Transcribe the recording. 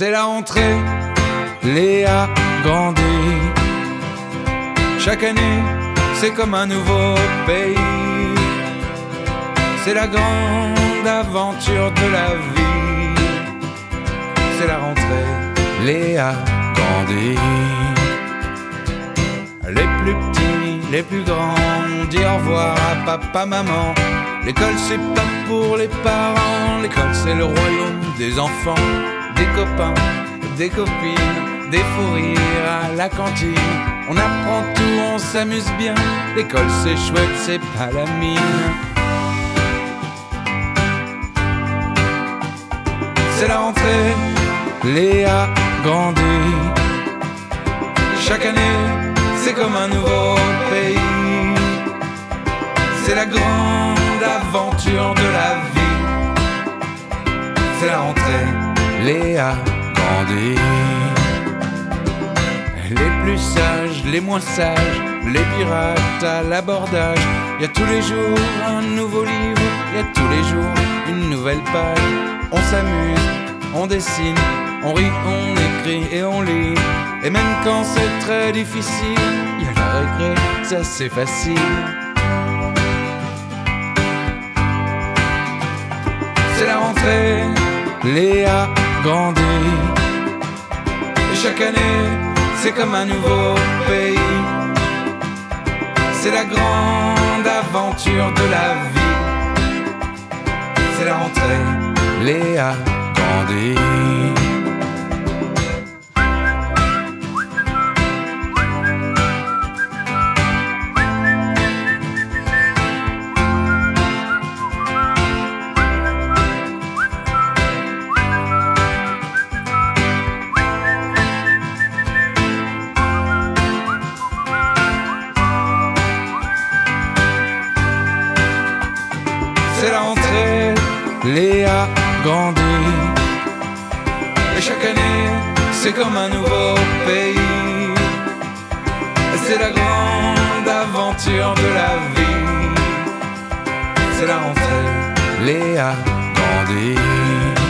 C'est la rentrée, Léa grandit. Chaque année, c'est comme un nouveau pays. C'est la grande aventure de la vie. C'est la rentrée, Léa grandit. Les plus petits, les plus grands, dis au revoir à papa, maman. L'école c'est pas pour les parents, l'école c'est le royaume des enfants, des copains, des copines, des fous rires à la cantine. On apprend tout, on s'amuse bien, l'école c'est chouette, c'est pas la mine. C'est la rentrée, Léa grandit. Chaque année, c'est comme un nouveau pays. C'est la grande aventure de la vie. C'est la rentrée, Léa grandit. Les plus sages, les moins sages, les pirates à l'abordage. Y a tous les jours un nouveau livre, y a tous les jours une nouvelle page. On s'amuse, on dessine, on rit, on écrit et on lit. Et même quand c'est très difficile, y a la récré, ça c'est facile. C'est la rentrée, Léa grandit. Et chaque année, c'est comme un nouveau pays. C'est la grande aventure de la vie. C'est la rentrée, Léa grandit. C'est la rentrée, Léa grandit. Et chaque année, c'est comme un nouveau pays. C'est la grande aventure de la vie. C'est la rentrée, Léa grandit.